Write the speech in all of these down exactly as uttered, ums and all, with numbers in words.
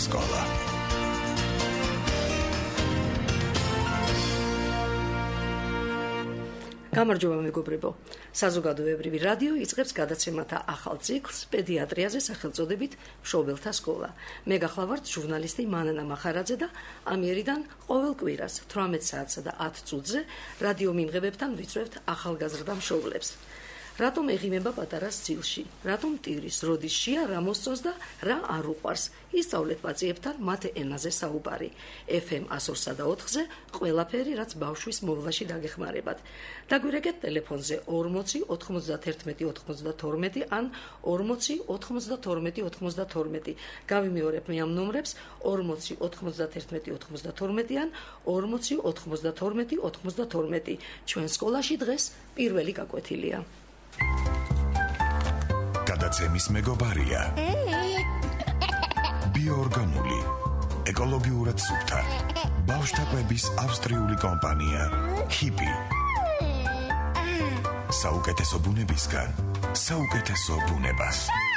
სკოლა. გამარჯობა მეგობრებო. საზოგადოებრივი რადიო იწყებს გადაცემათა ახალ ციკლს პედიატრიაზე სახელწოდებით მშობელთა სკოლა. მე გახლავართ ჟურნალისტი მანანა მახარაძე და ამიერიდან ყოველ კვირას თვრამეტ საათსა და ათ წუთზე რადიო მიმღებებთან ვიწვევთ ახალგაზრდა მშობლებს. რატომ ეღიმება პატარას ძილში? რატომ ტირის, როდის შია, რა მოსწონს და რა არ უყვარს? ისწავლეთ პაციენტთან მათ ენაზე საუბარი. ეფ ემ ასორსა და ოთხზე ყველაფერი, რაც ბავშვის მოვლაში დაგეხმარებათ. დაგვირეკეთ ტელეფონზე ორმოცი ოთხმოცდათერთმეტი ოთხმოცდათორმეტი ან ორმოცი ოთხმოცდათორმეტი ოთხმოცდათორმეტი. გავიმეორებ მე ამ ნომრებს ორმოცი ოთხმოცდათერთმეტი ოთხმოცდათორმეტი ან ორმოცი ოთხმოცდათორმეტი ოთხმოცდათორმეტი. ჩვენ სკოლაში დღეს პირველი გაკვეთილია. გადაცემის მეგობარია ბიოორგანული, ეკოლოგიურად სუფთა, ბავშვთა კვების ავსტრიული კომპანია ჰიპი. საუკეთესო ბუნებისგან საუკეთესო ბუნებას.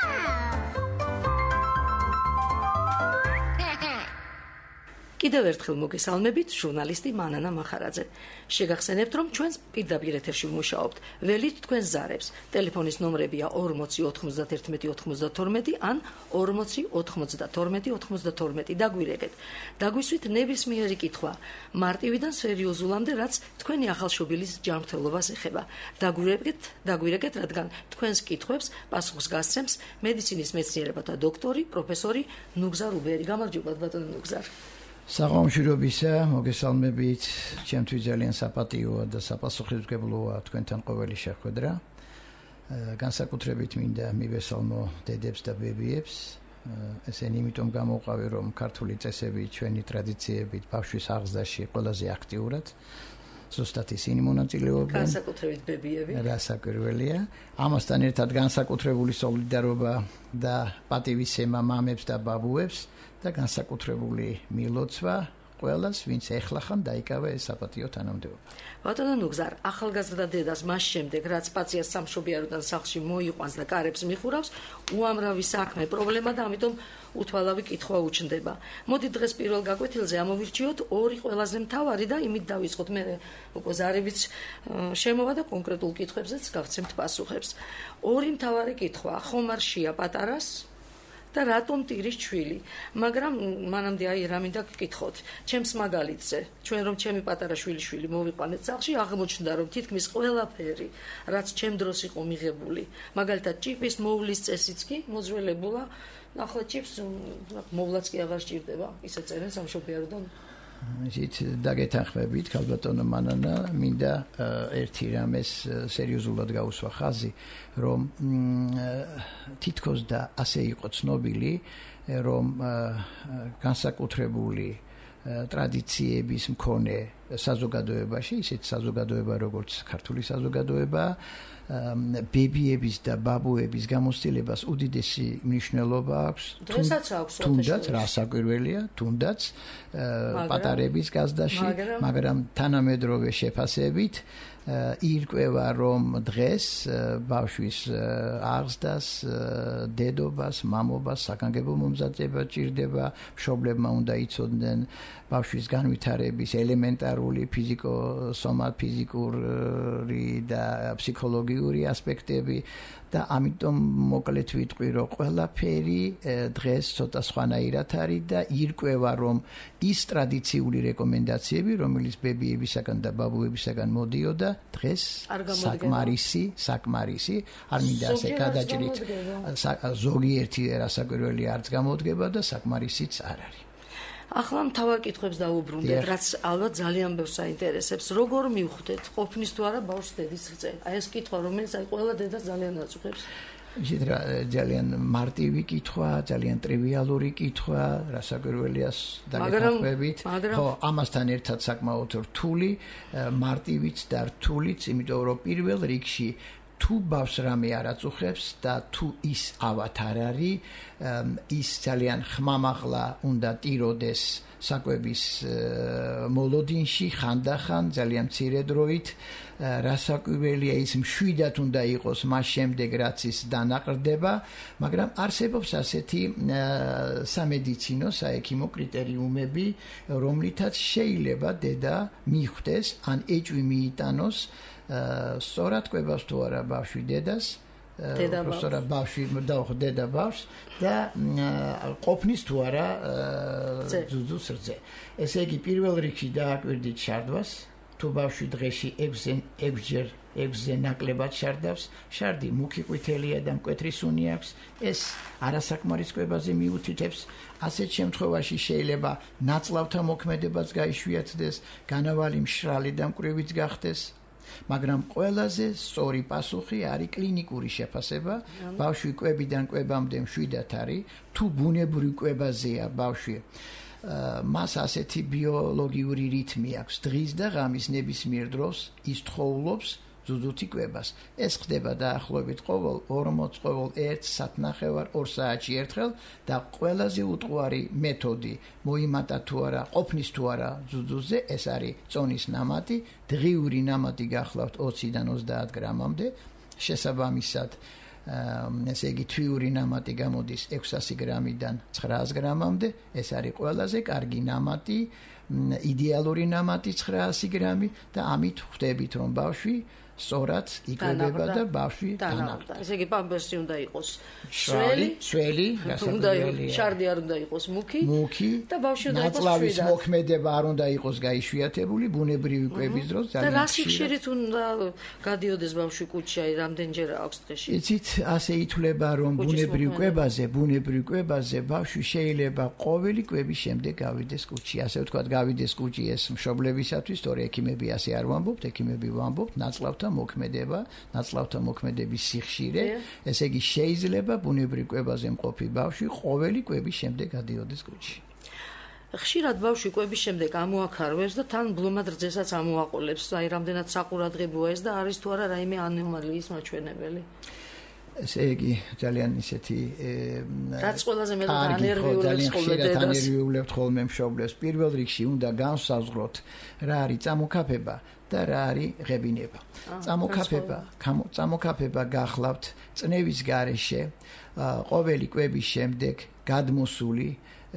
კიდევ ერთხელ მოგესალმებით, ჟურნალისტი მანანა მახარაძე. შეგახსენებთ, რომ ჩვენს პირდაპირ ეთერში ვმუშაობთ. ველით თქვენ ზარებს. ტელეფონის ნომრებია ორმოცი ოთხმოცდათერთმეტი ოთხმოცდათორმეტი ან ორმოცი ოთხმოცდათორმეტი ოთხმოცდათორმეტი. დაგვირეკეთ. დაგვისვით ნებისმიერი კითხვა, მარტივიდან სერიოზულამდე, რაც თქვენი ახალშობილის ჯანმრთელობას ეხება. დაგვირეკეთ, დაგვირეკეთ, რადგან თქვენს კითხვებს პასუხს გასცემს მედიცინის მეცნიერებათა დოქტორი, პროფესორი ნუგზარ უბერი. გამარჯობა ბატონო ნუგზარ. საღამოშრობისა, მოგესალმებით, ჩემთვის ძალიან საპატიოა და საპასუხისმგებლოა თქვენთან ყოველი შეხვედრა. განსაკუთრებით მინდა მივესალმო დედებს და ბებიებს. ესენი იმიტომ გამოვყავი, რომ ქართული წესები ჩვენი ტრადიციებით ბავშვის აღზრდაში ყველაზე აქტიურად ზუსტად ისინი მონაწილეობენ. განსაკუთრებით ბებიები. რასაკვირველია. ამასთან ერთად განსაკუთრებული სოლიდარობა და პატივისცემა მამებს და ბაბუებს და განსაკუთრებული მილოცვა ყველას, ვინც ეხლახან დაიკავა ეს საპატიო თანამდებობა. ბატონო ნუგზარ, ახალგაზრდა დედას მას შემდეგ, რაც პაციენტს სამშობიაროდან სახლში მოიყვანს და კარებს მიხურავს, უამრავი საქმე, პრობლემა და ამიტომ უთვალავი კითხვა უჩნდება. მოდი დღეს პირველ გაკვეთილზე ამოვირჩიოთ ორი ყველაზე მთავარი და იმით დავიწყოთ. მე უკვე ზარებიც შემოვა და კონკრეტულ კითხვებზეც გავცემთ პასუხებს. ორი მთავარი კითხვა, ხომ არ შია პატარას? და რატომ ტირის ჩვილი? მაგრამ მანამდე აი რა მინდა გკითხოთ. ჩემს მაგალითზე, ჩვენ რომ ჩემი პატარა შვილიშვილი მოვიყვანეთ სახლში, აღმოჩნდა რომ თითქმის ყველაფერი, რაც ჩემ დროს იყო მიღებული, მაგალითად ჭიპის მოვლის წესიც კი მოძველებულა. ახლა ჭიპს მოვლაც კი აღარ სჭირდება, ისე წერენ სამშობიაროდან. ისიც დაგეთანხმებით, ქალბატონო მანანა, მინდა ერთი რამეს სერიოზულად გაუსვა ხაზი, რომ თითქოს და ასე იყო ცნობილი, რომ განსაკუთრებული ტრადიციების მქონე საზოგადოებაში, ისეთ საზოგადოება როგორც ქართული საზოგადოება, ბებიების და ბაბუების გამოცდილებას უდიდესი მნიშვნელობა აქვს. დღესაც აქვს. თუნდაც რასაკვირველია, თუნდაც პატარების გაზდაში, მაგრამ თანამედროვე შეფასებით ირკვევა, რომ დღეს ბავშვის აღზრდას, დედობას, მამობას, საგანგებო მომზადება ჭირდება, მშობლებმა უნდა იცოდნენ ბავშვის განვითარების ელემენტარული ფიზიკო-სომატ-ფიზიკური და ფსიქოლოგიური ასპექტები და ამიტომ მოკლედ ვიტყვი, რომ ყველაფერი დღეს ცოტა სხვანაირად არის და ირკვევა, რომ ის ტრადიციული რეკომენდაციები, რომელიც ბებიებისაგან და ბაბუებისაგან მოდიოდა, დღეს საკმარისი, საკმარისი, არ მინდა ასე გადაჭრით, ზოგიერთი რასაკვირველი არც გამოდგება და საკმარისიც არ არის. ახლა მთავარ კითხვებს დაუბრუნდეთ, რაც ალბათ ძალიან ბევრს აინტერესებს. როგორ მივხვდეთ, ყოფნის თუ არა ბავშვს დედის ღწე? აი ეს კითხვა, რომელიც აი ყველა დედას ძალიან აწუხებს. ისეთ ძალიან მარტივი კითხვა, ძალიან ტრივიალური კითხვა, რასაკვირველია დაგეთანხმებით. ხო, ამასთან ერთად საკმაოდ რთული, მარტივიც და რთულიც, იმიტომ რომ პირველ რიგში თუ ბავშვს რამე არ აწუხებს და თუ ის ავად არ არის, ის ძალიან ხმამაღლა უნდა ტიროდეს საკვების მოლოდინში, ხანდახან, ძალიან მცირე დროით რასაკვირველია ის მშვიდად უნდა იყოს მას შემდეგ რაც ის დანაყრდება, მაგრამ არსებობს ასეთი სამედიცინო საექიმო კრიტერიუმები, რომლითაც შეიძლება დედა მიხვდეს ან ეჭვი მიიტანოს სწორად კვებას თუ არა ბავშვი დედას პროფესორა ბავშვი და დედა ბავშვს და ყოფნის თუ არა ძუძუს რძე. ესე იგი პირველ რიგში დააკვირდით შარდვას, თუ ბავშვი დღეში ექვსჯერ ექვსზე ნაკლებად შარდავს, შარდი მუქი ყვითელია და მკვეთრი სუნი აქვს, ეს არასაკმარის კვებაზე მიუთითებს. ასეთ შემთხვევაში შეიძლება ნაწლავთა მოქმედებაც გაიშვიათდეს, განავალი მშრალი და მკვრივიც გახდეს. მაგრამ ყველაზე სწორი პასუხი არის კლინიკური შეფასება. ბავშვი კვებიდან კვებამდე მშვიდად არის, თუ ბუნებრივი კვებაზეა ბავშვი, მას ასეთი ბიოლოგიური რითმი აქვს. დღის და ღამის ნებისმიერ დროს ის თხოვლობს ძუძუთი კვებას. ეს ხდება დაახლოებით ყოველ ორმოც ყოველ ერთ საათნახევარ ორ საათში ერთხელ და ყველაზე უტყუარი მეთოდი მოიმატა თუ არა, ყოფნის თუ არა ძუძუზე, ეს არის წონის ნამატი, დღიური ნამატი გახლავთ ოციდან ოცდაათ გრამამდე, შესაბამისად ესე იგი თვიური ნამატი გამოდის ექვსასი გრამიდან ცხრაას გრამამდე, ეს არის ყველაზე კარგი ნამატი, იდეალური ნამატი ცხრაასი გრამი და ამით ხვდებით რომ ბავშვი სწორად იკვებება და ბავშვი დანაყრდა. ესე იგი პამპერსი უნდა იყოს შველი, შველი, გასაგებია. შარდი არ უნდა იყოს მუქი, მუქი და ბავშვი უნდა იყოს ნაწლავის მოქმედება არ უნდა იყოს გაიშვიათებული ბუნებრივი კვების დროს ძალიან ხშირად. და რა სიხშირით უნდა გადიოდეს ბავშვი კუჩში, აი რამდენჯერ აქვს დღეში? იცით, ასე ითვლება რომ ბუნებრივ კვებაზე, ბუნებრივ კვებაზე ბავშვი შეიძლება ყოველი კვების შემდეგ გავიდეს კუჩში. ასე ვთქვათ, გავიდეს კუჩში ეს მშობლებისათვის, თორე ექიმები ასე არ ვამბობთ, ექიმები ვამბობთ ნაწლავთა მოქმედება, ნაწლავთა მოქმედების სიხშირე, ესე იგი შეიძლება ბუნებრივ კვებაზე მყოფი ბავშვი ყოველი კვების შემდეგ გადიოდეს კუჩში. ხშირად ბავშვი კვების შემდეგ ამოაქარვებს და თან ბლომად რძესაც ამოაყოლებს, აი რამდენად საყურადღებოა ეს და არის თუ არა რაიმე ანომალიის მაჩვენებელი? ესე იგი ძალიან ისეთი რაც ყველაზე მეტად ანერვიულებს ხოლმე დედას. ანერვიულებთ ხოლმე მშობლებს. პირველ რიგში უნდა განსაზღვროთ რა არის წამოქაფება და რა არის ღებინება. წამოქაფება, წამოქაფება გახლავთ წნევის გარეშე, ყოველი კვების შემდეგ გადმოსული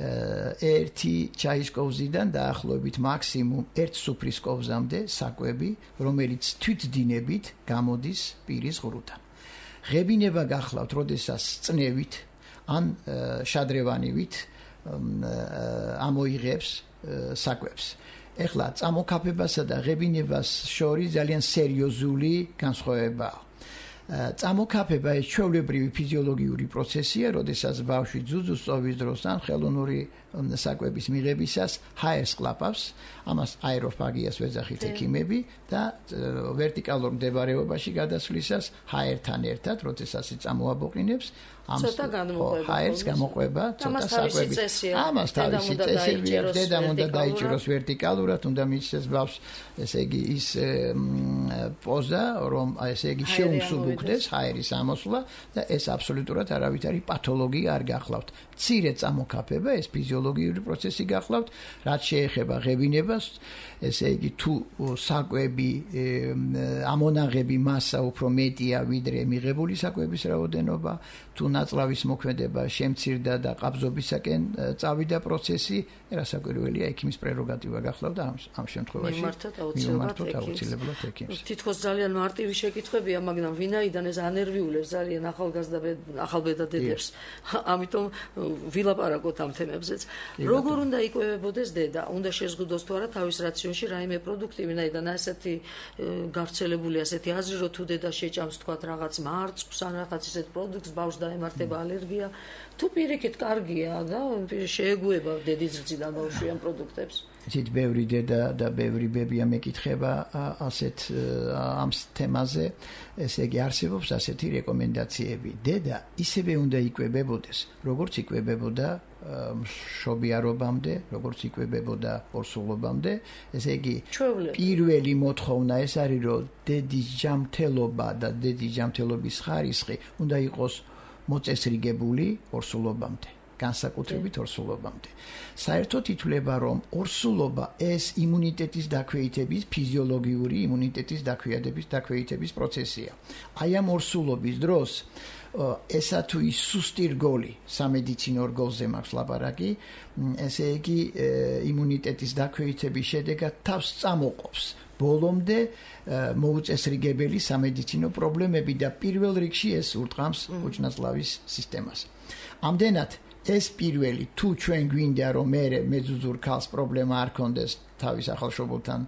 ერთი ჩაის კოვზიდან დაახლოებით მაქსიმუმ ერთი სუფრის კოვზამდე საკვები, რომელიც თვითდინებით გამოდის პირის ღრუდან. ღებინება გახლავთ, როდესაც წნევით ან შადრევანივით ამოიღებს საკვებს. ეხლა წამოქაფებასა და ღებინებას შორის ძალიან სერიოზული განსხვავებაა. წამოქაფება ეს ჩვეულებრივი ფიზიოლოგიური პროცესია, როდესაც ბავშვი ძუძუს წოვის დროს ან ხელოვნური საკვების მიღებისას ჰაერს ყლაპავს, ამას აეროფაგიას ვეძახით ექიმები და ვერტიკალურ მდებარეობაში გადასვლისას ჰაერთან ერთად, როდესაც ის წამოაბოყინებს, ამ ჰაერს გამოყვება ცოტა საკვები. ამას თავისი წესები აქვს, დედამ უნდა დაიჭიროს ვერტიკალურად, უნდა მისცეს ბავშვს, ესე იგი ის პოზა, რომ ესე იგი შეუმსუბუქდეს ჰაერის ამოსვლა და ეს აბსოლუტურად არავით არის პათოლოგია არ გახლავთ. მცირე წამოქაფება ეს ფიზიოლოგიური პროცესი გახლავთ, რაც შეეხება ღებინებას, ესე იგი თუ საკვები ამონაღები მასა უფრო მეტია ვიდრე მიღებული საკვების რაოდენობა, თუ ნაწლავის მოქმედება შემცირდა და ყაბზობისაკენ წავიდა პროცესი, რასაკვირველია ექიმის პრეროგატივა გახლავდა ამ ამ შემთხვევაში. მიმართოთ აუცილებლად ექიმს. თითქოს ძალიან მარტივი შეკითხვებია, მაგრამ ვინაიდან ეს ანერვიულებს ძალიან ახალგაზრდა ახალბედა დედებს, ამიტომ ვილაპარაკოთ ამ თემებზეც. როგორ უნდა იკვებებოდეს დედა? უნდა შეზღუდოს თუ არა თავის რაციონში რაიმე პროდუქტი, ვინაიდან ასეთი გავრცელებული ასეთი აზრი, რომ თუ დედა შეჭამს თქვათ რაღაც მარწყვს ან რაღაც ისეთ პროდუქტს, ბავშვს დაემართება ალერგია, თუ პირიქით კარგია და შეეგუება დედის რძიდან ბავშვი ამ პროდუქტებს. იცით, ბევრი დედა და ბევრი ბებია მეკითხება ასეთ ამ თემაზე, ესე იგი არსებობს ასეთი რეკომენდაციები. დედა ისევე უნდა იკვებებოდეს, როგორც იკვებებოდა მშობიარობამდე, როგორც იკვებებოდა ორსულობამდე, ესე იგი პირველი მოთხოვნა ეს არის, რომ დედის ჯანმრთელობა და დედის ჯანმრთელობის ხარისხი უნდა იყოს მოწესრიგებული ორსულობამდე. განსაკუთრებით ორსულობამდე. საერთოდ ითვლება, რომ ორსულობა ეს იმუნიტეტის დაქვეითების, ფიზიოლოგიური იმუნიტეტის დაქვეითების დაქვეითების პროცესია. აი ამ ორსულობის დროს ესა თუ ის სუსტი რგოლი, სამედიცინო რგოლზე მაქვს ლაპარაკი, ესე იგი იმუნიტეტის დაქვეითების შედეგად თავს წამოყოფს ბოლომდე მოუწესრიგებელი სამედიცინო პრობლემები და პირველ რიგში ეს ურტყამს უჩნაწლავის სისტემას. ამდენად ეს პირველი თუ ჩვენ გვინდა რომ მე მეძუძურ ქალს პრობლემა არ ქონდეს თავის ახალშობილთან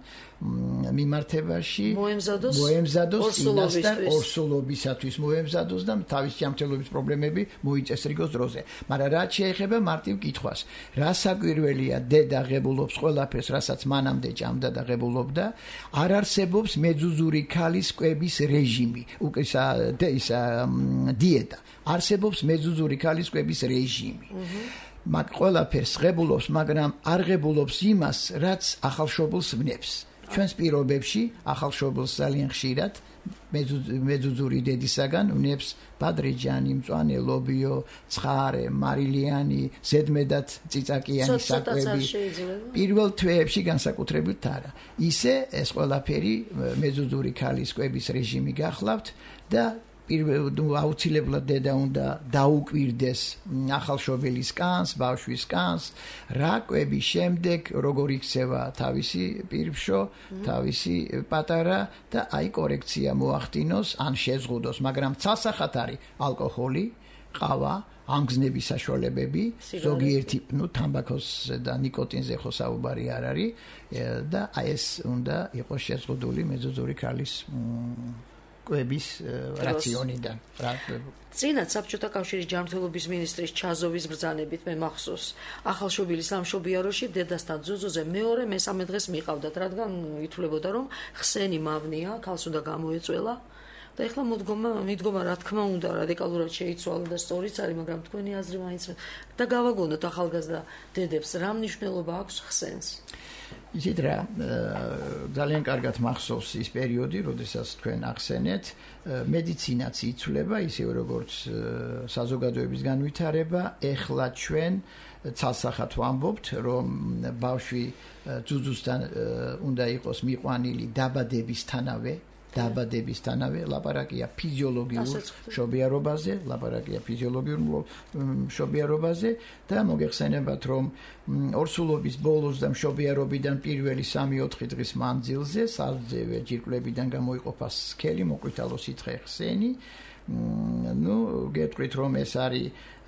მიმართებაში მოემზადოს მოემზადოს წინასწარ ორსულობისათვის მოემზადოს და თავის ჯანმრთელობის პრობლემები მოიწესრიგოს დროზე. მაგრამ რაც შეეხება მარტივ კითხვას, რა საკვირველია დედა ღებულობს ყველაფერს, რასაც მანამდე ჭამდა და ღებულობდა, არ არსებობს მეძუძური ქალის კვების რეჟიმი, უკვე ისა დიეტა. არსებობს მეძუძური ქალის კვების რეჟიმი. მაგ ყველაფერს ღებულობს, მაგრამ არ ღებულობს იმას, რაც ახალშობილს ვნებს. ჩვენს პირობებში ახალშობილს ძალიან ხშირად მეძუძური დედისაგან ვნებს ბადრიჯანი, მწვანე ლობიო, ცხარე, მარილიანი, ზედმეტად წიწაკიანი საკვები. პირველ თვეებში განსაკუთრებით არა. ისე ეს ყველაფერი მეძუძური ქალის კვების რეჟიმი გახლავთ და აუცილებლად დედა უნდა დაუკვირდეს ახალშობილის კანს, ბავშვის კანს, რა კვების შემდეგ როგორ იქცევა თავისი პირბშო, თავისი პატარა და აი კორექცია მოახდინოს, ან შეზღუდოს, მაგრამ ცალსახად არის ალკოჰოლი, ყავა, ამგზნების საშუალებები, ზოგიერთი, ну, თამბაქოს და ნიკოტინზე ხო საუბარი არ არის და აი ეს უნდა იყოს შეზღუდული მეძუძური ქალის კვების რაციონიდან. წინათ საბჭოთა კავშირის ჯანმრთელობის მინისტრის ჩაზოვის ბრძანებით მე მახსოვს, ახალშობილის სამშობიაროში დედასთან ძუძუზე მეორე მესამე დღეს მიყავდათ, რადგან ითვლებოდა, რომ ხსენი მავნია, ქალს უნდა გამოეწველა. და ეხლა მოდგომა, მიდგომა, რა თქმა უნდა, რადიკალურად შეიცვალა და სწორიც არის, მაგრამ თქვენი აზრი მაინც და გავაგონოთ ახალგაზრდა დედებს, რა მნიშვნელობა აქვს ხსენს? იცით რა, ძალიან კარგად მახსოვს ის პერიოდი, როდესაც თქვენ ახსენეთ, მედიცინაც იცვლება, ისევე როგორც საზოგადოების განვითარება, ეხლა ჩვენ ცალსახად ვამბობთ, რომ ბავშვი ძუძუსთან უნდა იყოს მიყვანილი დაბადებისთანავე, დაბადებისთანავე, ლაპარაკია ფიზიოლოგიურ მშობიარობაზე, ლაპარაკია ფიზიოლოგიურ მშობიარობაზე და მოგეხსენებათ, რომ ორსულობის ბოლოს და მშობიარობიდან პირველი სამი-ოთხი დღის მანძილზე სარძევე ჯირკვლებიდან გამოიყოფა სქელი, მოყვითალო სითხე ხსენი. ну, გეტყვით, რომ ეს არის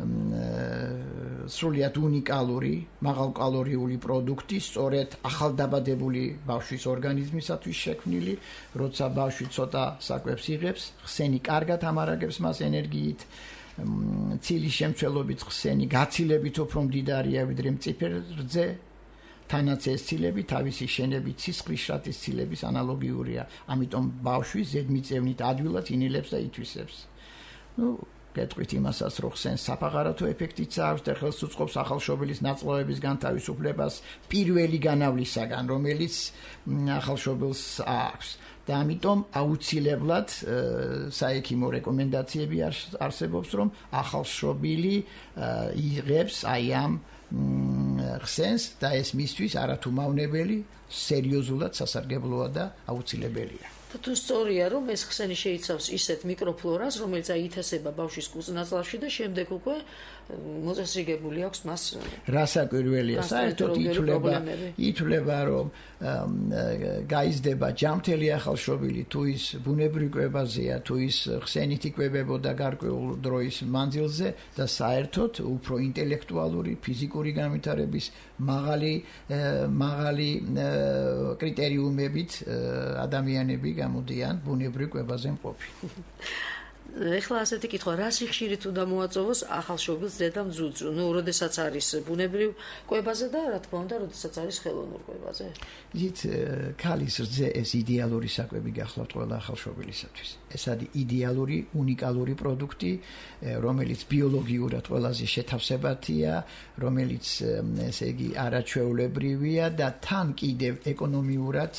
სრულიად უნიკალური, მაღალკალორიული პროდუქტი, სწორედ ახალდაბადებული ბავშვის ორგანიზმისათვის შექმნილი, როცა ბავშვი ცოტა საკვებს იღებს, ხსენი კარგად ამარაგებს მას ენერგიით, ცილის შემცველობით ხსენი გაცილებით უფრო მდიდარია, ვიდრე მწიფე რძე, თანაც ეს ცილები თავისი შენებით სისხლის შრატის ცილების ანალოგიურია, ამიტომ ბავშვი ზედმიწევნით ადვილად ინილებს და ითვისებს. ну, გეტყვით იმასაც, რომ ხსენს საფაღარათო ეფექტიც აქვს და ხელს უწყობს ახალშობილის ნაწლავების განთავისუფლებას პირველი განავლისაგან, რომელიც ახალშობილს აქვს. და ამიტომ აუცილებლად საექიმო რეკომენდაციები არსებობს, რომ ახალშობილი იღებს აი ამ ხსენს და ეს მისთვის არათუ მავნებელი, სერიოზულად სასარგებლოა და აუცილებელია. და თუ სწორია, რომ ეს ხსენი შეიცავს ისეთ მიკროფლორას, რომელიც აითასება ბავშვის კუწნაწლავში და შემდეგ უკვე მოწესრიგებული აქვს მას. რა საკვირველია, საერთოდ ითვლება, ითვლება, რომ გაიზრდება ჯანმრთელი ახალშობილი, თუ ის ბუნებრივ კვებაზეა, თუ ის ხსენით იკვებებოდა გარკვეულ დროის მანძილზე და საერთოდ უფრო ინტელექტუალური, ფიზიკური განვითარების მაღალი მაღალი კრიტერიუმებით ადამიანები გამოდიან ბუნებრივ კვებაზე მყოფი. ეხლა ასეთი კითხვა, რა სიხშირით უნდა მოაწოვოს ახალშობილს დედამ ძუძუ? ну, როდესაც არის ბუნებრივ კვებაზე და რა თქმა უნდა, როდესაც არის ხელოვნურ კვებაზე. იცით, ქალის რძე ეს იდეალური საკვები გახლავთ ყველა ახალშობილისათვის. ეს არის იდეალური, უნიკალური პროდუქტი, რომელიც ბიოლოგიურად ყველაზე შეთავსებათია, რომელიც ესე იგი არაჩვეულებრივია და თან კიდევ ეკონომიურად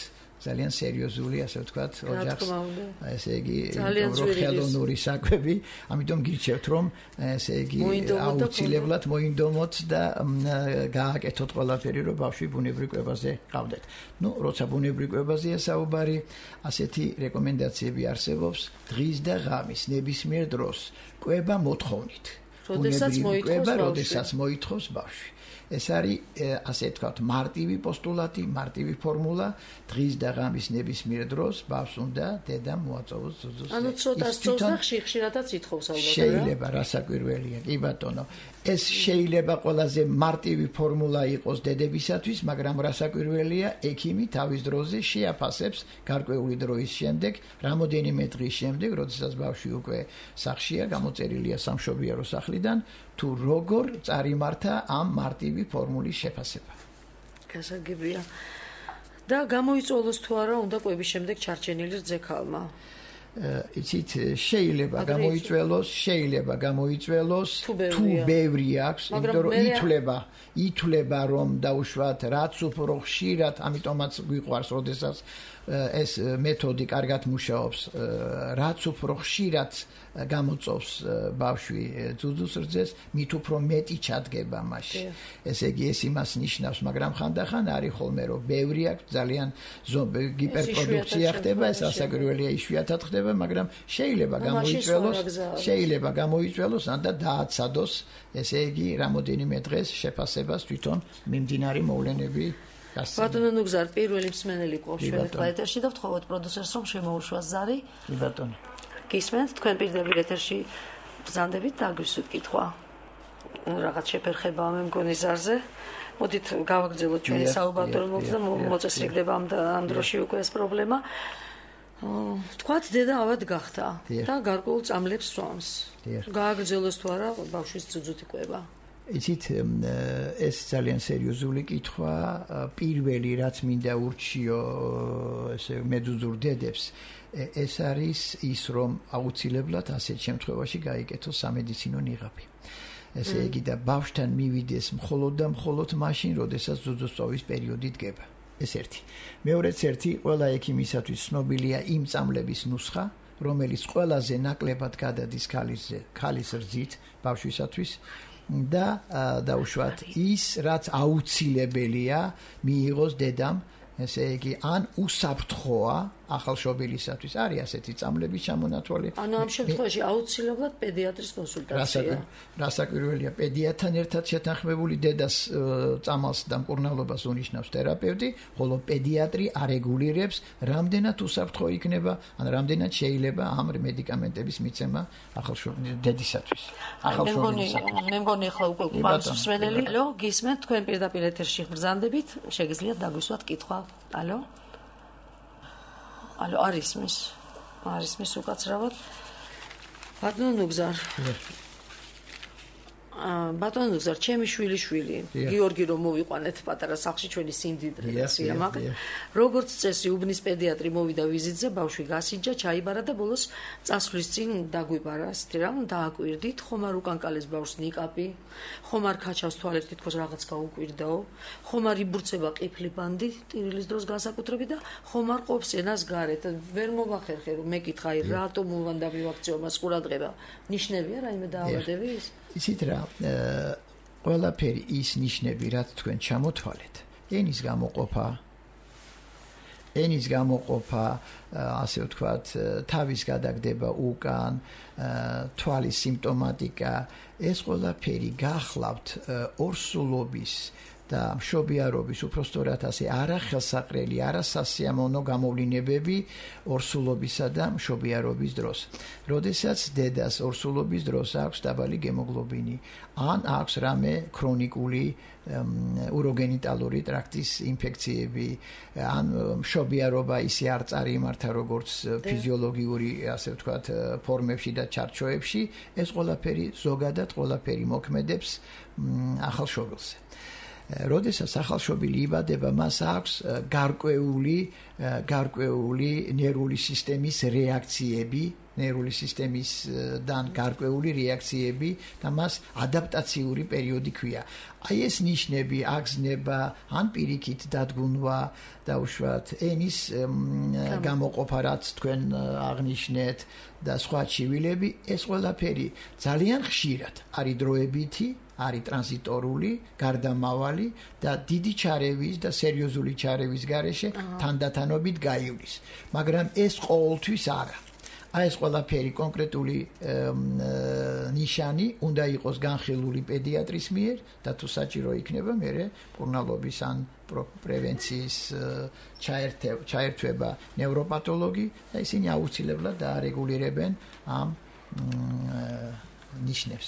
ძალიან სერიოზული, ასე ვთქვათ, ოჯახს. ესე იგი, ძალიან რომ ხელოვნური საკვები, ამიტომ გირჩევთ, რომ ესე იგი აუცილებლად მოინდომოთ და გააკეთოთ ყველაფერი, რომ ბავშვი ბუნებრივ კვებაზე ყავდეთ. ნუ, როცა ბუნებრივ კვებაზეა საუბარი, ასეთი რეკომენდაციები არსებობს დღის და ღამის ნებისმიერ დროს კვება მოთხოვნით. როდესაც მოითხოვს ბავშვი. როდესაც მოითხოვს ბავშვი. ეს არის ასე ვთქვათ, მარტივი პოსტულატი, მარტივი ფორმულა, დღის და ღამის ნებისმიერ დროს ბავშვს უნდა დედამ მოაწოვოს ზუზუს. ანუ ცოტა სწორს და ხშირადაც ითხოვს ალბათ რა. შეიძლება რასაკვირველია, კი ბატონო. ეს შეიძლება ყველაზე მარტივი ფორმულა იყოს დედებისათვის, მაგრამ რასაკვირველია, ექიმი თავის დროზე შეაფასებს გარკვეული დროის შემდეგ, რამოდენიმე დღის შემდეგ, როდესაც ბავშვი უკვე სახლშია, გამოწერილია სამშობიარო სახლიდან, თუ როგორ წარიმართა ამ მარტივი ფორმულის შეფასება. გასაგებია. და გამოიწოლოს თუ არა უნდა კვების შემდეგ ჩარჩენილი რძექალმა. იცით, შეიძლება გამოიწველოს, შეიძლება გამოიწველოს, თუ ბევრი აქვს, იმიტომ რომ ითვლება, ითვლება რომ დაუშვათ, რაც უფრო ხშირად, ამიტომაც გვიყვარს, როდესაც ეს მეთოდი კარგად მუშაობს, რაც უფრო ხშირად გამოწოვს ბავშვი ძუძუს რძეს, მით უფრო მეტი ჩადგება მასში. ესე იგი, ეს იმას ნიშნავს, მაგრამ ხანდახან არის ხოლმე რომ ბევრი აქვს, ძალიან ჰიპერპროდუქცია ხდება, ეს ასაკრველია იშვიათად ხდება, მაგრამ შეიძლება გამოიწველოს, შეიძლება გამოიწველოს, ან და დააცადოს, ესე იგი, რამოდენიმე დღეს შეფასებას თვითონ მიმდინარე მოვლენები. ბატონო ნუგზარ, პირველი მსმენელი ყავს ჩვენ ეთერში და ვთხოვოთ პროდიუსერს რომ შემოუშვას ზარი. კი ბატონო. გისმენთ, თქვენ პირდაპირ ეთერში ბრძანდებით და აგვისვით კითხვა. რაღაც შეფერხებაა მე მგონი ზარზე. მოდით გავაგრძელოთ ჩვენი საუბარლობთ და მოწესრიგდება ამ ამ დროში უკვე ეს პრობლემა. თქვათ დედა ავად გახდა და გარკვეულ წამლებს სვამს. გააგრძელოს თუ არა ბავშვის ძუძუთი კვება. იცით, ეს ძალიან სერიოზული კითხვა, პირველი რაც მინდა ურჩიო ესე მედუძურ დედებს, ეს არის ის, რომ აუცილებლად ასეთ შემთხვევაში გაიკეთოს სამედიცინო ნიღაბი. ესე იგი და ბავშვთან მივიდეს მხოლოდ და მხოლოდ მაშინ, როდესაც ძუძუსწოვის პერიოდი დგება. ეს ერთი. მეორეც ერთი, ყველა ექიმისათვის ცნობილია იმ წამლების ნუსხა, რომელიც ყველაზე ნაკლებად გადადის ქალის ქალის რძით ბავშვისათვის. და დაუშვათ ის, რაც აუცილებელია მიიღოს დედამ, ესე იგი, ან უსაფრთხოა ახალშობილისათვის. არის ასეთი წამლების ჩამონათვალი. ანუ ამ შემთხვევაში აუცილებლად პედიატრის კონსულტაცია. რასაკვირველია, პედიატრთან ერთად შეთანხმებული დედას წამალს და მკურნალობას უნიშნავს თერაპევტი, ხოლო პედიატრი არეგულირებს, რამდენად უსაფრთხო იქნება, ან რამდენად შეიძლება ამ მედიკამენტების მიცემა დედისათვის. ახალშობილისათვის. მე მგონი ახლა უკვე გვყავს მსმენელი. ალო, გისმენთ, თქვენ პირდაპირ ეთერში ბრძანდებით, შეგიძლიათ დაგვისვათ კითხვა. ალო? ალო, არის მის. არის მის უკაცრავად. ბატონო ნუგზარ. ბატონო ნუგზარ, ჩემი შვილი შვილი, გიორგი რომ მოვიყვანეთ პატარა სახლში ჩვენი სიმდიდრე სიამაყე. როგორც წესი, უბნის პედიატრი მოვიდა ვიზიტზე, ბავშვი გასიჯა, ჩაიბარა და ბოლოს წასვლის წინ დაგვიბარა ასეთი რამ, დააკვირდით, ხომ არ უკანკალეს ბავშვს ნიკაპი, ხომ არ ქაჩავს თვალებს თითქოს რაღაც გაუკვირდაო, ხომ არ იბურცება ყიფლი ბანდი ტირილის დროს განსაკუთრებით და ხომ არ ყოფს ენას გარეთ. ვერ მოვახერხე რომ მეკითხა, აი რატომ უვანდა მივაქციო მას ყურადღება. ნიშნებია რაიმე დაავადების? იცით რა, ყველაფერი ის ნიშნები, რაც თქვენ ჩამოთვალეთ, ენის გამოყოფა, ენის გამოყოფა, ასე ვთქვათ, თავის გადაგდება უკან, თვალის სიმპტომატიკა, ეს ყველაფერი გახლავთ ორსულობის და მშობიარობის, უпростоრად ასე არახელსაყრელი, არასასიამოვნო გამოვლინებები ორსულობისა და მშობიარობის დროს. როდესაც დედას ორსულობის დროს აქვს დაბალი გემოგლობინი, ან აქვს რამე ქრონიკული უროგენიტალური ტრაქტის ინფექციები, ან მშობიარობა ისე არ წარიმართა როგორც ფიზიოლოგიური, ასე ვთქვათ, ფორმებში და ჩარჩოებში, ეს ყველაფერი ზოგადად ყველაფერი მოქმედებს ახალშობილზე. როდესაც ახალშობილი იბადება, მას აქვს გარკვეული გარკვეული ნერვული სისტემის რეაქციები ნერვული სისტემისგან გარკვეული რეაქციები და მას ადაპტაციური პერიოდი ქვია. აი ეს ნიშნები, აგზნება, ან პირიქით დადგუნვა და უშუალოდ ენის გამოყოფა, რაც თქვენ აღნიშნეთ და სხვა ჩივილები, ეს ყველაფერი ძალიან ხშირად არის დროებითი, არის ტრანზიტორული, გარდამავალი და დიდი ჩარევის და სერიოზული ჩარევის გარეშე თანდათანობით გაივლის. მაგრამ ეს ყოველთვის არა. აი ეს ყველაფერი კონკრეტული ნიშანი უნდა იყოს განხილული პედიატრის მიერ და თუ საჭირო იქნება მერე მკურნალობის ან პრევენციის ჩაერთვება ნევროპათოლოგი და ისინი აუცილებლად დაარეგულირებენ ამ ნიშნებს.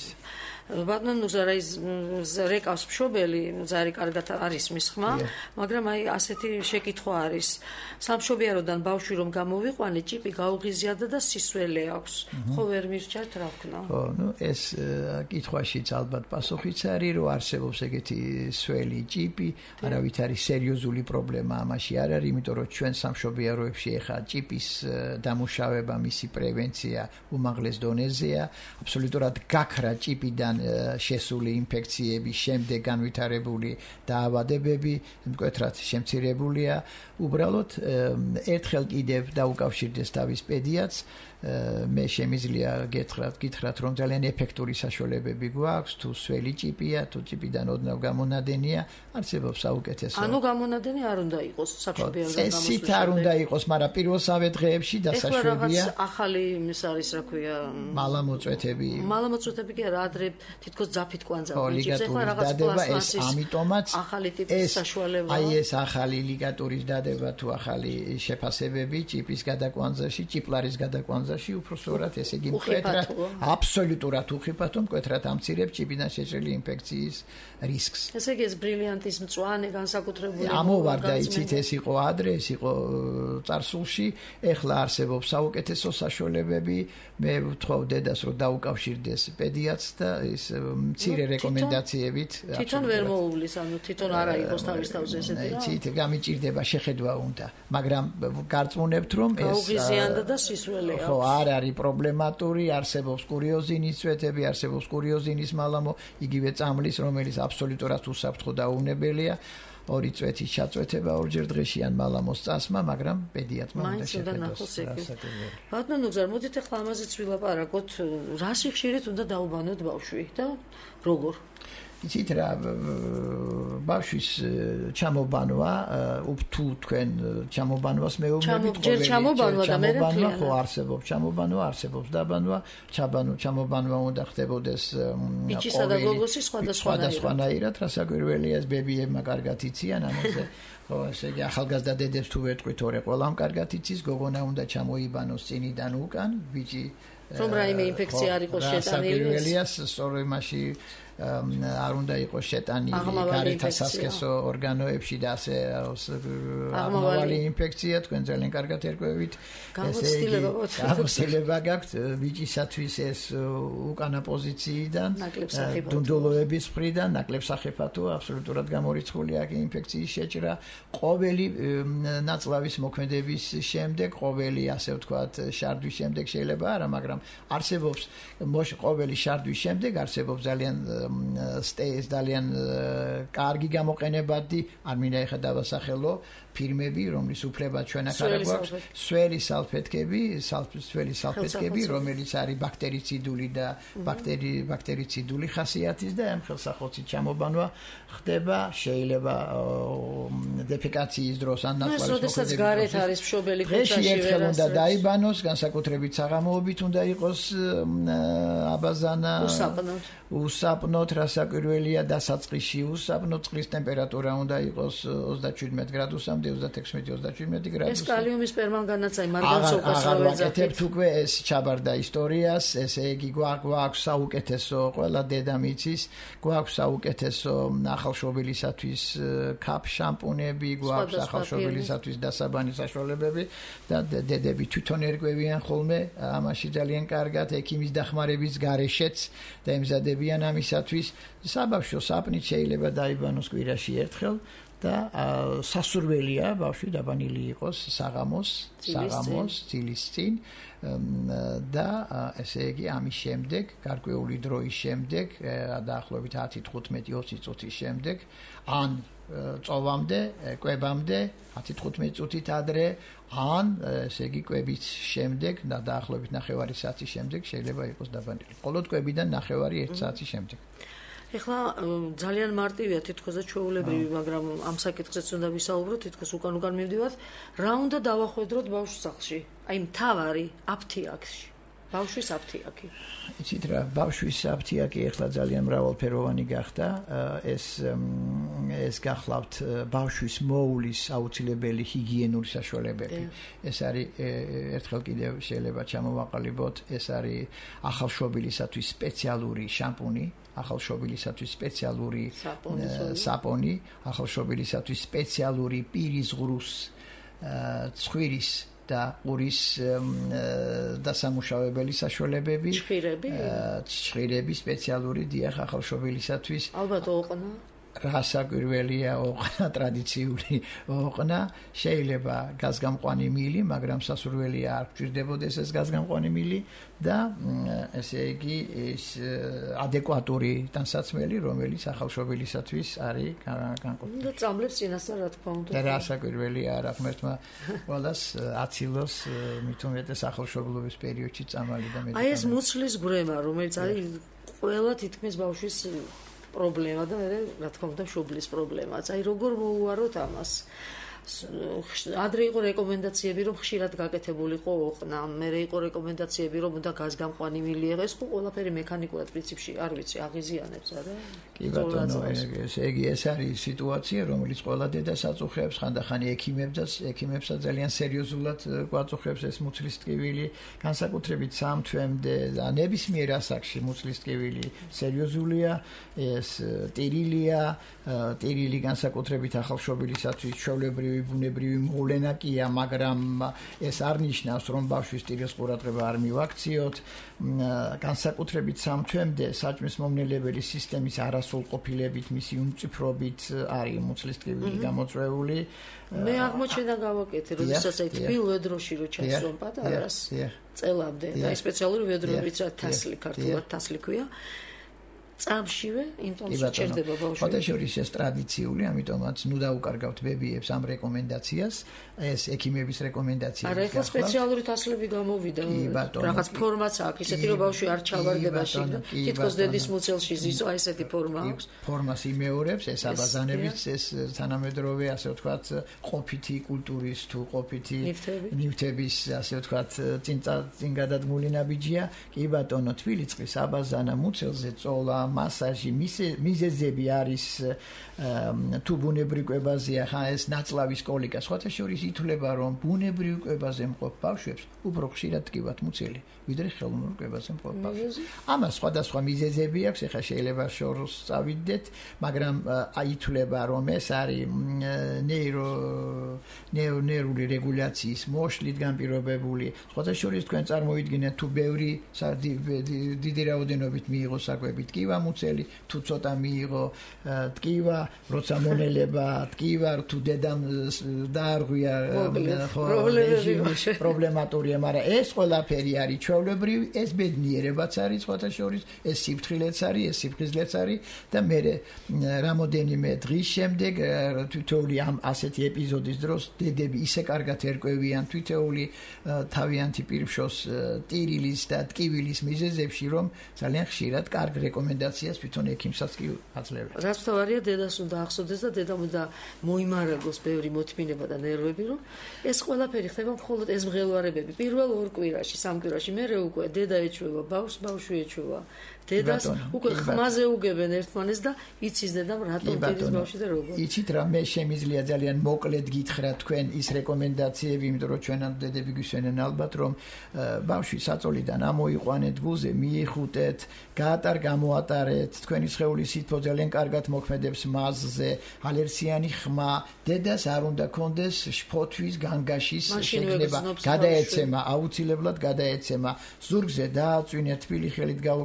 ბატონ ნუზარაის რეკავს მშობელი, ზარი კარგად არის მის ხმა, მაგრამ აი ასეთი შეკითხვა არის. სამშობიაროდან ბავშვი რომ გამოვიყვანე, ჭიპი გაუღიზიადა და სისველე აქვს. ხო ვერ მირჩათ, რა ვქნა? ხო, ნუ ეს კითხვაშიც ალბათ პასუხიც არის, რომ არსებობს ეგეთი სველი ჭიპი, არავითარი სერიოზული პრობლემა ამაში არ არის, იმიტომ რომ ჩვენ სამშობიაროებში ეხა ჭიპის დამუშავება, მისი პრევენცია უმაღლეს დონეზეა, აბსოლუტურად გაქრა ჭიპიდან შესული ინფექციები, შემდეგ განვითარებული დაავადებები მკვეთრად შემცირებულია. უბრალოდ ერთხელ კიდევ დაუკავშირდეს თავის პედიატრს, მე შემიძლია გითხრათ, გითხრათ რომ ძალიან ეფექტური საშუალებები გვაქვს, თუ სველი ჭიპია, თუ ჭიპიდან ოდნავ გამონადენია, არსებობს საუკეთესო. ანუ გამონადენი არ უნდა იყოს სამშობიაროდან გამოსვლის. წესით არ უნდა იყოს, მაგრამ პირველსავე დღეებში დასაშვებია. ეს ახალი ის არის, რა ქვია, მალამოწვეთები. მალამოწვეთები კი არა, ადრე თითქოს ძაფით კვანძავდნენ ჭიპს, ახლა ლიგატურის რაღაც დადება, ეს პლასმასის ამიტომაც ახალი ტიპის საშუალება. აი ეს ახალი ლიგატურის დადება თუ ახალი შეფასებები ჭიპის გადაკვანძაში, ჭიპლარის გადაკვანძაში უფრო სწორად ესე იგი მკვეთრად აბსოლუტურად უხიფათო მკვეთრად ამცირებს ჭიპიდან შეჭრილი ინფექციის რისკს. ესე იგი ეს ბრილიანტის მწვანე განსაკუთრებული ამოვარდა იცით ეს იყო ადრე, ეს იყო წარსულში, ეხლა არსებობს საუკეთესო საშუალებები, მე ვთხოვ დედას რომ დაუკავშირდეს პედიატრს და ის მცირე რეკომენდაციებით თვითონ ვერ მოუვლის, ანუ თვითონ არა იყოს თავის თავზე ესეთი რა. იცით გამიჭირდება შეხედვა უნდა, მაგრამ გარწმუნებთ რომ ეს გაუღიზიანდა და სისველე აქვს. ხო, არ არის პრობლემატური, არსებობს კურიოზინის წვეთები, არსებობს კურიოზინის მალამო, იგივე წამლის, რომელიც აბსოლუტურად უსაფრთხო და უვნებელია. ორი წვეთის ჩაწვეთება ორჯერ დღეში ან მალამოს წასმა, მაგრამ პედიატრმა უნდა შეხედოს. ბატონ ნუგზარ, მოდით ახლა ამაზეც ვილაპარაკოთ, რა სიხშირით უნდა დაუბანოთ ბავშვი და როგორ? იცით რა, ბავშვის ჩამობანვა, თუ თქვენ ჩამობანვას მეუბნებით, ჯერ ჩამობანვა და მერე ჩამობანვა ხო არსებობს, ჩამობანვა არსებობს, დაბანვა, ჩაბანვა, ჩამობანვა უნდა ხდებოდეს ბიჭისა და გოგოსის სხვადასხვანაირად, რასაკვირველია, ბებიებმა კარგად იციან ამაზე. ხო, ესე იგი ახალგაზრდა დედებს თუ ვეტყვით, ორე ყველამ კარგად იცის, გოგონა უნდა ჩამოიბანოს წინიდან უკან, ბიჭი რომ რაიმე ინფექცია არ იყოს შეტანილი. რასაკვირველია, სწორედ მაშინ არ უნდა იყოს შეტანილი გარეთ სასქესო ორგანოებში და ასე აღმავალი ინფექცია, თქვენ ძალიან კარგად ერკვევით. ესე იგი გამოცდილება გაქვთ ბიჭისათვის ეს უკანა პოზიციიდან, დუნდულოების მხრიდან, ნაკლებსახეფათო, აბსოლუტურად გამორიცხულია აქ ინფექციის შეჭრა, ყოველი ნაწლავის მოქმედების შემდეგ, ყოველი ასე ვთქვათ, შარდვის შემდეგ შეიძლება არა, მაგრამ არსებობს ყოველი შარდვის შემდეგ არსებობს ძალიან სტეის ძალიან კარგი გამოყენებადი, არ მინდა ეხა დავასახელო ფირმები, რომლის უფლება ჩვენ აქ არ გვაქვს, სველი სალფეტკები, სველი სალფეტკები, რომელიც არის ბაქტერიციდული და ბაქტერი ბაქტერიციდული ხასიათის და ამ ხელსაყრელით ჩამობანვა ხდება, შეიძლება დეფეკაციის დროს ან ნაცვალის მოქმედების დროს. გარეთ არის მშობელი ხოჭაში ერთხელ უნდა დაიბანოს, განსაკუთრებით საღამოობით უნდა იყოს აბაზანა, უსაპნოდ. უსაპნოდ, რასაკვირველია დასაწყისში უსაპნოდ, წყლის ტემპერატურა უნდა იყოს ოცდაშვიდმეტი გრადუსამდე, ოცდაექვსმეტი ოცდაშვიდმეტი გრადუსი. ეს კალიუმის პერმანგანაც აი მარგანცოვკას ავეძახებთ უკვე ეს ჩაბარდა ისტორიას, ესე იგი გვაქვს საუკეთესო, ყველა დედამ იცის, გვაქვს საუკეთესო ახალშობილისათვის კაპ შამპუნები, გვაქვს ახალშობილისათვის დასაბანი საშუალებები და დედები თვითონ ერკვევიან ხოლმე ამაში ძალიან კარგად ექიმის დახმარების გარეშეც და ემზადებიან ამისათვის. საბავშვო საპნით შეიძლება დაიბანოს კვირაში ერთხელ და სასურველია ბავშვი დაბანილი იყოს საღამოს, საღამოს ძილის წინ და ესე იგი ამის შემდეგ, გარკვეული დროის შემდეგ, დაახლოებით ათი თხუთმეტი ოცი წუთის შემდეგ, ან წოვამდე, კვებამდე, ათი თხუთმეტი წუთით ადრე, ან ესე იგი კვების შემდეგ და დაახლოებით ნახევარი საათის შემდეგ შეიძლება იყოს დაბანილი. მხოლოდ კვებიდან ნახევარი ერთი საათის შემდეგ. ეხლა ძალიან მარტივია თითქოს და ჩვეულებრივი, მაგრამ ამ საკითხზეც უნდა ვისაუბროთ, თითქოს უკან უკან მივდივართ, რა უნდა დავახვედროთ ბავშვს სახლში? აი მთავარი აფთიაქში. ბავშვის აფთიაქი. იცით რა, ბავშვის აფთიაქი ეხლა ძალიან მრავალფეროვანი გახდა. ეს ეს გახლავთ ბავშვის მოულის აუცილებელი ჰიგიენური საშუალებები. ეს არის ერთხელ კიდევ შეიძლება ჩამოვაყალიბოთ, ეს არის ახალშობილისათვის სპეციალური შამპუნი, ახალშობილისათვის სპეციალური საპონი, ახალშობილისათვის სპეციალური პირის ღრუს ცხვირის და ურის დასამუშავებელი საშუალებები, ჭხირები, ჭხირები სპეციალური დიახ ახალშობილისათვის. ალბათ ოყნა რასაკვირველია ოყნა, ტრადიციული ოყნა, შეიძლება გაზგამყვანი მილი, მაგრამ სასურველია არ გჭირდებოდეს ეს გაზგამყვანი მილი და ესე იგი ეს ადეკვატური ტანსაცმელი, რომელიც ახალშობილისათვის არის განკუთვნილი. და წამლებს წინასწარ რა თქმა უნდა. და რასაკვირველია არა ღმერთმა ყველას აცილოს მით უმეტეს ახალშობილობის პერიოდში წამალი და მედიკამენტი. აი ეს მუცლის ბრემა, რომელიც არის ყველა თითქმის ბავშვის პრობლემა და მე რა თქმა უნდა მშობლის პრობლემაც. აი როგორ მოუაროთ ამას? ადრე იყო რეკომენდაციები, რომ ხშირად გაკეთებულიყო ოყნა, მერე იყო რეკომენდაციები, რომ უნდა გაზგამყვანი მილი ეღეს, ხო ყველაფერი მექანიკურად პრინციპში არ ვიცი, აღიზიანებს არა? კი ბატონო, ესე იგი ეს არის სიტუაცია, რომელიც ყველა დედას აწუხებს, ხანდახანი ექიმებსაც, ექიმებსაც ძალიან სერიოზულად გვაწუხებს ეს მუცლის ტკივილი, განსაკუთრებით სამ თვემდე და ნებისმიერ ასაკში მუცლის ტკივილი სერიოზულია, ეს ტირილია, ტირილი განსაკუთრებით ახალშობილისათვის ჩვეულებრივი ბუნებრივი მოვლენაკია, მაგრამ ეს არ ნიშნავს, რომ ბავშვის ტირილს ყურადღება არ მივაქციოთ. განსაკუთრებით სამ თვემდე საჭმის მომნელებელი სისტემის არასრულყოფილებით, მისი უმწიფრობით არის მუცლის ტკივილი გამოწვეული. მე აღმოჩნდა გავაკეთე, როდესაც აი თბილ ვედროში რო ჩასვამ პატარას წელამდე და აი სპეციალური ვედროებიც რა თასლი ქართულად თასლი ქვია. წამშივე, იმიტომ შეჭერდება ბავშვი. ფოტოშორის ეს ტრადიციული, ამიტომაც ნუ დაუკარგავთ ბებიებს ამ რეკომენდაციას, ეს ექიმების რეკომენდაცია. არა, ეხლა სპეციალური თასლები გამოვიდა. რაღაც ფორმაც აქვს, ისეთი რომ ბავშვი არ ჩავარდება შიგნით. თითქოს დედის მუცელში ზისო, აი ესეთი ფორმა აქვს. ფორმას იმეორებს, ეს აბაზანების, ეს თანამედროვე, ასე ვთქვათ, ყოფითი კულტურის თუ ყოფითი ნივთების, ასე ვთქვათ, წინ გადადგმული ნაბიჯია. კი ბატონო, თბილი წყლის აბაზანა მუცელზე წოლა მასაჟი მიზეზები არის თუ ბუნებრივ კვებაზეა ხა ეს ნაწლავის კოლიკა სხვათა შორის ითვლება რომ ბუნებრივ კვებაზე მყოფ ბავშვებს უფრო ხშირად ტკივათ მუცელი ვიდრე ხელოვნურ კვებაზე მყოფ ბავშვებს. ამას სხვადასხვა მიზეზები აქვს, ეხლა შეიძლება შორს წავიდეთ, მაგრამ აითვლება რომ ეს არის ნეირო ნეირული რეგულაციის მოშლით განპირობებული. სხვათა შორის თქვენ წარმოიდგინეთ თუ ბევრი დიდი რაოდენობით მიიღო საკვები ტკივა მუცელი, თუ ცოტა მიიღო ტკივა, როცა მონელება ტკივა, თუ დედამ დაარღვია პრობლემატურია, მაგრამ ეს ყველაფერი არის ჩვეულებრივი, ეს ბედნიერებაც არის სხვათა შორის, ეს სიფრთხილეც არის, ეს სიფხიზლეც არის და მე რამოდენიმე დღის შემდეგ თითოეული ამ ასეთი ეპიზოდის დროს დედები ისე კარგად ერკვევიან თითოეული თავიანთი პირშოს ტირილის და ტკივილის მიზეზებში, რომ ძალიან ხშირად კარგ რეკომენდაციას თვითონ ექიმსაც კი აძლევენ. რაც თავარია დედას უნდა ახსოვდეს და დედამ უნდა მოიმარაგოს ბევრი მოთმინება და ნერვები, რომ ეს ყველაფერი ხდება მხოლოდ ეს მღელვარებები პირველ ორ კვირაში, სამ კვირაში, მერე უკვე დედა ეჩვევა ბავშვს, ბავშვი ეჩვევა დედას, უკვე ხმაზე უგებენ ერთმანეს და იცის დედამ რატომ დედის ბავშვი და როგორ. იცით რა, მე შემიძლია ძალიან მოკლედ გითხრა თქვენ ის რეკომენდაციები, იმიტომ რომ ჩვენან დედები გვისვენენ ალბათ, რომ ბავშვი საწოლიდან ამოიყვანეთ გულზე, მიიხუტეთ, გაატარ გამოატარეთ, თქვენი სხეულის სითბო ძალიან კარგად მოქმედებს მაზზე, ალერგიანი ხმა, დედას არ უნდა კონდეს შფოთვის, განგაშის შეგნება, გადაეცემა, აუცილებლად გადაეცემა, ზურგზე დააწვინეთ, თბილი ხელით გავუკეთეთ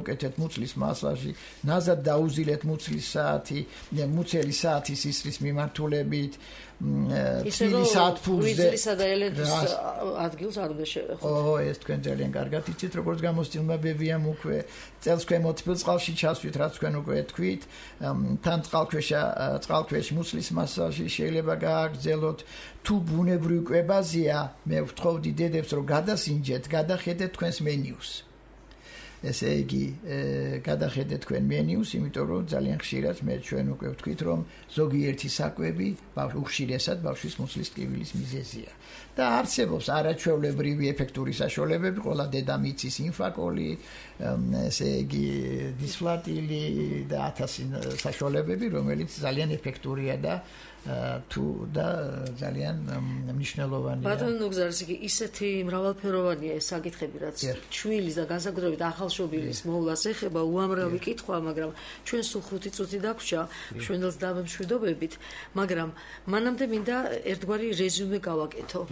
მუცლის მასაჟი, ნაზად დაუზილეთ მუცლის საათი, მუცელი საათის ისრის მიმართულებით, თბილი საათფურზე და ელექტრის ადგილს არ უნდა შევეხოთ. ო, ეს თქვენ ძალიან კარგად იცით, როგორც გამოცდილმა ბებიამ უკვე წელს ქვემოთ თბილ წყალში ჩასვით, რაც თქვენ უკვე თქვით, თან წყალქვეშა წყალქვეშ მუცლის მასაჟი შეიძლება გააგრძელოთ. თუ ბუნებრივ კვებაზეა, მე ვთხოვდი დედებს, რომ გადასინჯეთ, გადახედეთ თქვენს მენიუს. ესე იგი, გადახედეთ თქვენ მენიუს, იმიტომ რომ ძალიან ხშირად მე ჩვენ უკვე ვთქვით, რომ ზოგიერთი საკვები უხშირესად ბავშვის მუცლის ტკივილის მიზეზია. და არსებობს არაჩვეულებრივი ეფექტური საშუალებები, ყველა დედამ იცის ინფაკოლი, ესე იგი, დისფლატილი და ათასი საშუალებები, რომელიც ძალიან ეფექტურია და თუ და ძალიან მნიშვნელოვანია. ბატონო ნუგზარის იგი ისეთი მრავალფეროვანია ეს საკითხები, რაც ჩვილის და განსაკუთრებით ახალშობილის მოვლას ეხება, უამრავი კითხვა, მაგრამ ჩვენ სულ ხუთი წუთი დაგვჭა ჩვენელს დავემშვიდობებით, მაგრამ მანამდე მინდა ერთგვარი რეზიუმე გავაკეთო.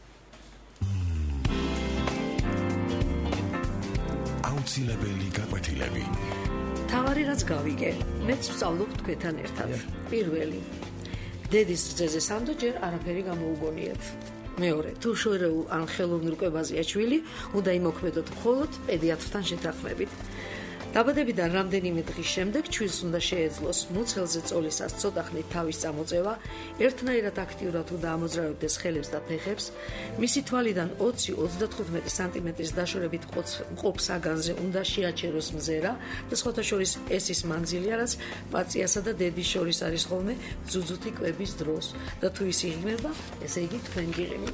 აუცილებელი გაკვეთილები. თავარი რაც გავიგე, მეც ვსწავლობ თქვენთან ერთად. პირველი დედის რძეზე სანდო ჯერ არაფერი გამოუგონიათ. მეორე, თუ შორეულ ან ხელოვნურ კვებაზეა ჩვილი, უნდა იმოქმედოთ მხოლოდ პედიატრთან შეთანხმებით. დაბადებიდან რამდენიმე დღის შემდეგ ჩვილს უნდა შეეძლოს მუცელზე წოლისას ცოტა ხნით თავის წამოწევა, ერთნაირად აქტიურად უნდა ამოძრავებდეს ხელებს და ფეხებს, მისი თვალიდან ოცი ოცდათხუთმეტი სანტიმეტრის დაშორებით მყოფ საგანზე უნდა შეაჩეროს მზერა და სხვათა შორის ეს ის მანძილია, რაც პაციასა და დედის შორის არის ხოლმე ძუძუთი კვების დროს და თუ ის იღმება, ესე იგი თქვენ გიღიმით.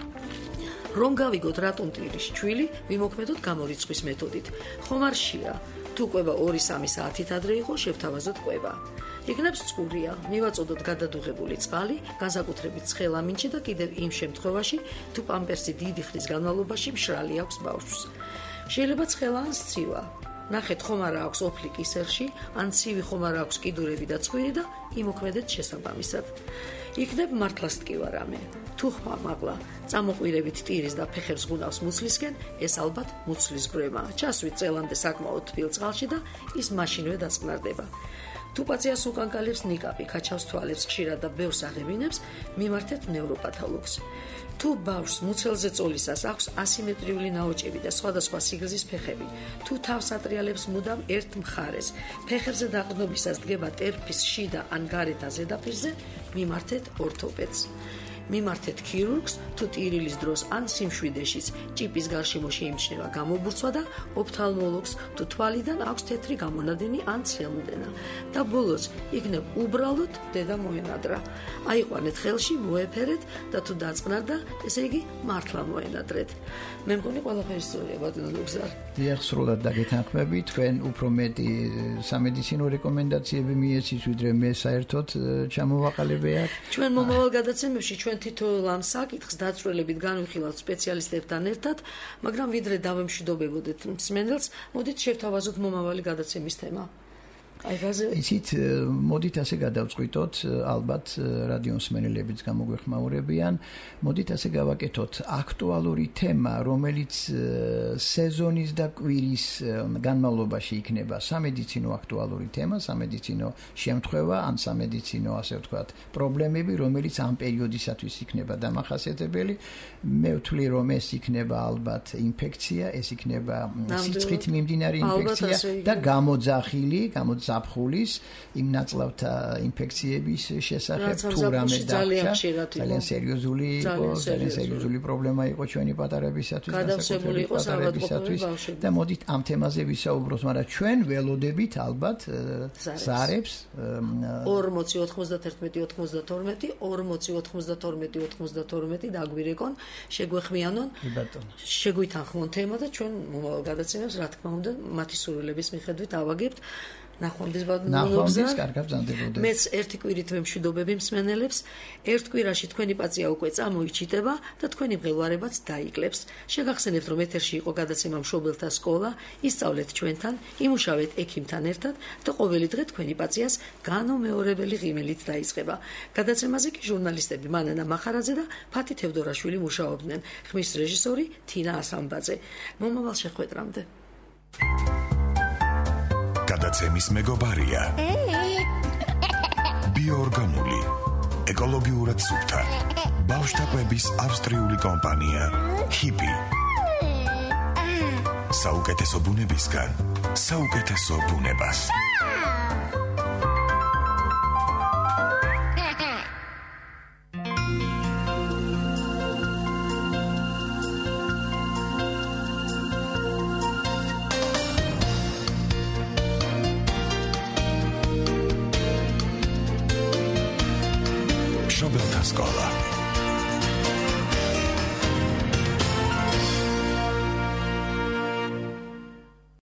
რომ გავიგოთ რატომ ტირის ჩვილი, ვიმოქმედოთ გამორიცხვის მეთოდით. ხომარშია თუ კვება ორი სამი საათით ადრე იყო, შევთავაზოთ კვება. იქნებ წყურია, მივაწოდოთ გადადუღებული წყალი, განსაკუთრებით ცხელამინჩი და კიდევ იმ შემთხვევაში, თუ პამპერსი დიდი ხნის განმავლობაში მშრალი აქვს ბავშვს. შეიძლება ცხელა ან სცივა. ნახეთ, ხომარა აქვს ოფლი კისერში, ან ცივი ხომარა აქვს კიდურები და ცხვირი და იმოქმედეთ შესაბამისად. იქნებ მართლაც ტკივა რამე. თუ ხმა მაღლა წამოყვირებით ტირის და ფეხებს გუნავს მუცლისკენ, ეს ალბათ მუცლის გრემა. ჩასვით წელამდე საკმაოდ თბილ წყალში და ის მაშინვე დაწყნარდება. თუ პაციას უკანკალებს ნიკაპი, ქაჩავს თვალებს ხშირად და ბევრს აღებინებს, მიმართეთ ნევროპათოლოგს. თუ ბავშვს მუცელზე წოლისას აქვს ასიმეტრიული ნაოჭები და სხვადასხვა სიგრძის ფეხები, თუ თავს ატრიალებს მუდამ ერთ მხარეს, ფეხებზე დაყრდნობისას დგება ტერფის შიდა ან გარეთა ზედაპირზე, მიმართეთ ორთოპედს. მიმართეთ ქირურგს, თუ ტირილის დროს ან სიმშვიდეშიც ჭიპის გარშემო შეიმჩნევა გამობურცვა და ოფთალმოლოგს, თუ თვალიდან აქვს თეთრი გამონადენი ან ცელმდენა. და ბოლოს იქნებ უბრალოდ დედა მოენადრა. აიყვანეთ ხელში, მოეფერეთ და თუ დაწყნარდა, ესე იგი მართლა მოენადრეთ. მე მგონი ყველაფერი სწორია, ბატონო ლუგზარ. დიახ, სრულად დაგეთანხმები, თქვენ უფრო მეტი სამედიცინო რეკომენდაციები მიეცით, ვიდრე მე საერთოდ ჩამოვაყალიბეთ. ჩვენ მომავალ გადაცემებში ჩვენ თითოეულ ამ საკითხს დაწვრილებით განვიხილავთ სპეციალისტებთან ერთად, მაგრამ ვიდრე დავემშვიდობებოდეთ მსმენელს, მოდით შევთავაზოთ მომავალი გადაცემის თემა. ისიც მოდით ასე გადავწყვიტოთ, ალბათ რადიო მსმენელებიც გამოგვეხმაურებიან, მოდით ასე გავაკეთოთ აქტუალური თემა, რომელიც სეზონის და კვირის განმავლობაში იქნება სამედიცინო აქტუალური თემა, სამედიცინო შემთხვევა, ან სამედიცინო, ასე ვთქვათ, პრობლემები, რომელიც ამ პერიოდისათვის იქნება დამახასიათებელი. მე ვთვლი, რომ ეს იქნება ალბათ ინფექცია, ეს იქნება სიცხით მიმდინარე ინფექცია და გამოძახილი, გამოძახილი ზაფხულის იმ ნაწლავთა ინფექციების შესახებ თუ რამე დარჩა ძალიან სერიოზული იყო, ძალიან სერიოზული პრობლემა იყო ჩვენი პატარებისათვის, გადავსებული იყო პატარებისათვის და მოდით ამ თემაზე ვისაუბროთ, მაგრამ ჩვენ ველოდებით ალბათ ზარებს ორმოცი ოთხმოცდაერთმეტი ოცდათორმეტი ორმოცი ოთხმოცდათორმეტი ოცდათორმეტი დაგვირეკონ, შეგვეხმიანონ, შეგვითანხმონ თემა და ჩვენ მომავალ გადაცემებს, რა თქმა უნდა, მათი სურვილების მიხედვით ავაგებთ. ნახვამდის ნახვამდის კარგად ბრძანდებოდეს. მეც ერთი კვირით ვემშვიდობები მსმენელებს. ერთ კვირაში თქვენი პაცია უკვე წამოიჩიტება და თქვენი მღელვარებაც დაიკლებს. შეგახსენებთ, რომ ეთერში იყო გადაცემა მშობელთა სკოლა, ისწავლეთ ჩვენთან, იმუშავეთ ექიმთან ერთად და ყოველი დღე თქვენი პაციას განუმეორებელი ღიმილით დაიწყება. გადაცემაზე კი ჟურნალისტები მანანა მახარაძე და ფათი თევდორაშვილი მუშაობდნენ. ხმის რეჟისორი თინა ასამბაძე. მომავალ შეხვედრამდე. გადაცემის მეგობარია. ბიოორგანული, ეკოლოგიურად სუფთა, ბავშვთა კვების ავსტრიული კომპანია ჰიპი. საუკეთესო ბუნებისგან, საუკეთესო ბუნებას. მშობელთა სკოლა.